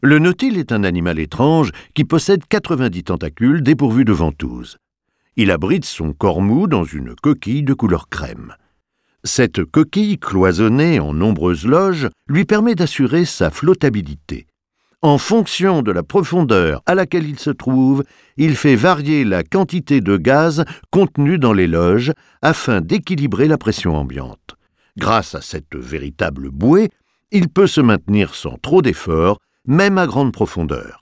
Le nautile est un animal étrange qui possède 90 tentacules dépourvus de ventouses. Il abrite son corps mou dans une coquille de couleur crème. Cette coquille, cloisonnée en nombreuses loges, lui permet d'assurer sa flottabilité. En fonction de la profondeur à laquelle il se trouve, il fait varier la quantité de gaz contenu dans les loges afin d'équilibrer la pression ambiante. Grâce à cette véritable bouée, il peut se maintenir sans trop d'efforts, même à grande profondeur.